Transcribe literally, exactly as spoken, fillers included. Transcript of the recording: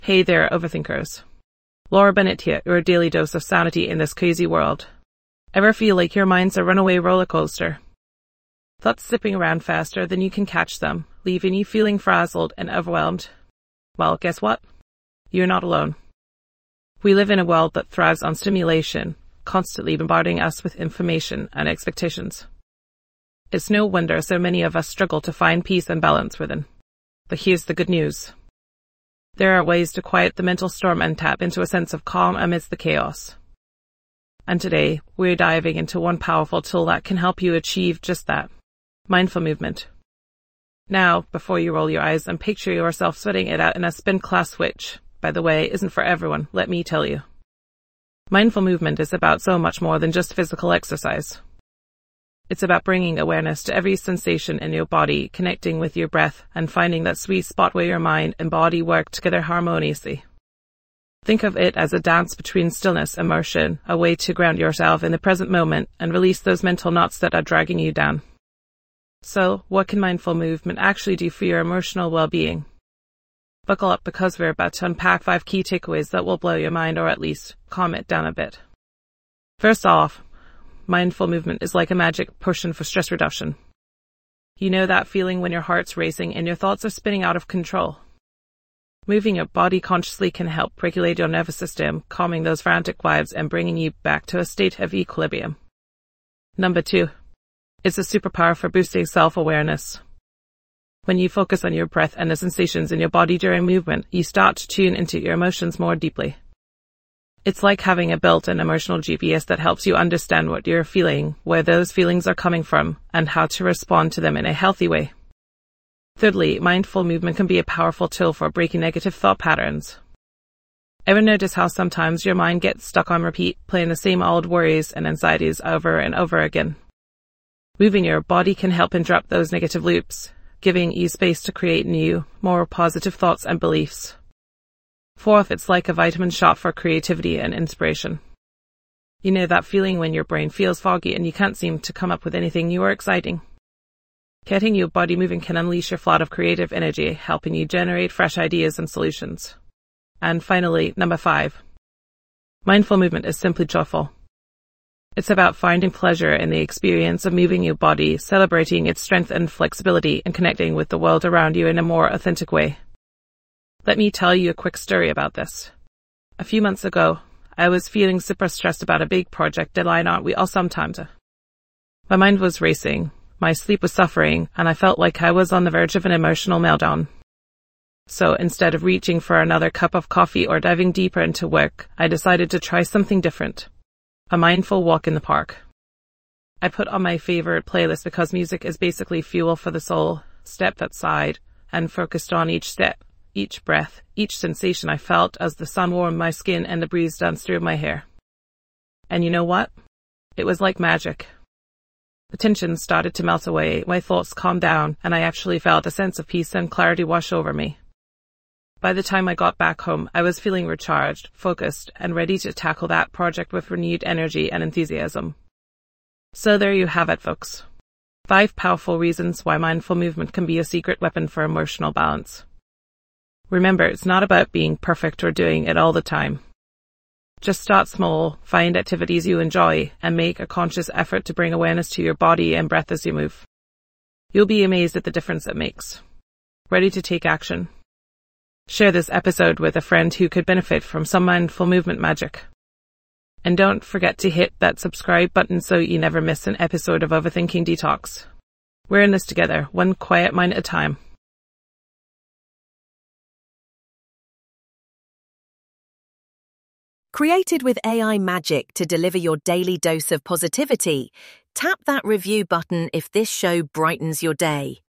Hey there, overthinkers. Laura Bennett here, your daily dose of sanity in this crazy world. Ever feel like your mind's a runaway roller coaster? Thoughts zipping around faster than you can catch them, leaving you feeling frazzled and overwhelmed? Well, guess what? You're not alone. We live in a world that thrives on stimulation, constantly bombarding us with information and expectations. It's no wonder so many of us struggle to find peace and balance within. But here's the good news. There are ways to quiet the mental storm and tap into a sense of calm amidst the chaos. And today, we're diving into one powerful tool that can help you achieve just that. Mindful movement. Now, before you roll your eyes and picture yourself sweating it out in a spin class, which, by the way, isn't for everyone, let me tell you. Mindful movement is about so much more than just physical exercise. It's about bringing awareness to every sensation in your body, connecting with your breath, and finding that sweet spot where your mind and body work together harmoniously. Think of it as a dance between stillness and motion, a way to ground yourself in the present moment and release those mental knots that are dragging you down. So, what can mindful movement actually do for your emotional well-being? Buckle up because we're about to unpack five key takeaways that will blow your mind or at least calm it down a bit. First off, mindful movement is like a magic potion for stress reduction. You know that feeling when your heart's racing and your thoughts are spinning out of control? Moving your body consciously can help regulate your nervous system, calming those frantic vibes and bringing you back to a state of equilibrium. Number two, it's a superpower for boosting self-awareness. When you focus on your breath and the sensations in your body during movement, you start to tune into your emotions more deeply. It's like having a built-in emotional G P S that helps you understand what you're feeling, where those feelings are coming from, and how to respond to them in a healthy way. Thirdly, mindful movement can be a powerful tool for breaking negative thought patterns. Ever notice how sometimes your mind gets stuck on repeat, playing the same old worries and anxieties over and over again? Moving your body can help interrupt those negative loops, giving you space to create new, more positive thoughts and beliefs. Fourth, it's like a vitamin shot for creativity and inspiration. You know that feeling when your brain feels foggy and you can't seem to come up with anything new or exciting? Getting your body moving can unleash your flood of creative energy, helping you generate fresh ideas and solutions. And finally, number five. Mindful movement is simply joyful. It's about finding pleasure in the experience of moving your body, celebrating its strength and flexibility, and connecting with the world around you in a more authentic way. Let me tell you a quick story about this. A few months ago, I was feeling super stressed about a big project deadline, aren't we all sometimes? My mind was racing, my sleep was suffering, and I felt like I was on the verge of an emotional meltdown. So instead of reaching for another cup of coffee or diving deeper into work, I decided to try something different. A mindful walk in the park. I put on my favorite playlist because music is basically fuel for the soul, stepped outside, and focused on each step, each breath, each sensation I felt as the sun warmed my skin and the breeze danced through my hair. And you know what? It was like magic. The tension started to melt away, my thoughts calmed down, and I actually felt a sense of peace and clarity wash over me. By the time I got back home, I was feeling recharged, focused, and ready to tackle that project with renewed energy and enthusiasm. So there you have it, folks. Five powerful reasons why mindful movement can be a secret weapon for emotional balance. Remember, it's not about being perfect or doing it all the time. Just start small, find activities you enjoy, and make a conscious effort to bring awareness to your body and breath as you move. You'll be amazed at the difference it makes. Ready to take action? Share this episode with a friend who could benefit from some mindful movement magic. And don't forget to hit that subscribe button so you never miss an episode of Overthinking Detox. We're in this together, one quiet mind at a time. Created with A I magic to deliver your daily dose of positivity, tap that review button if this show brightens your day.